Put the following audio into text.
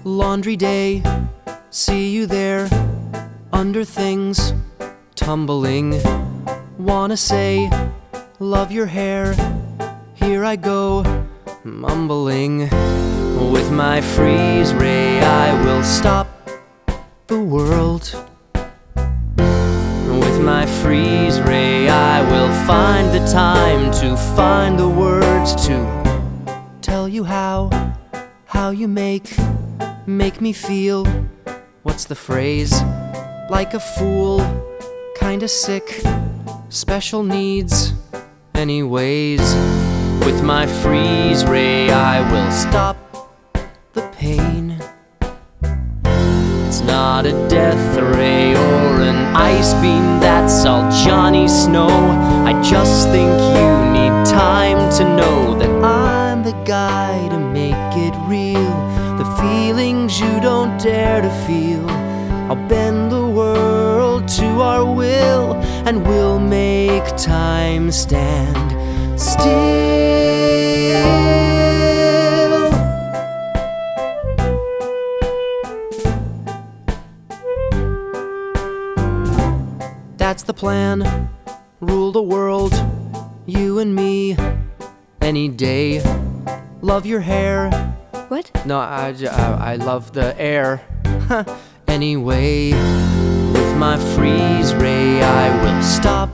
Laundry day, see you there, under things, tumbling. Wanna say, love your hair, here I go, mumbling. With my freeze ray I will stop the world. With my freeze ray I will find the time to find the words to tell you how you make me feel. What's the phrase? Like a fool, kinda sick, special needs, anyways. With my freeze ray I will stop the pain. It's not a death ray or an ice beam that's all Johnny Snow. I just think you need time to know that I'm the guy to make it real. The feelings you don't dare to feel, I'll bend the world to our will, and we'll make time stand still. That's the plan, rule the world, you and me, any day. Love your hair. What? No, I love the air. Anyway, with my freeze ray I will stop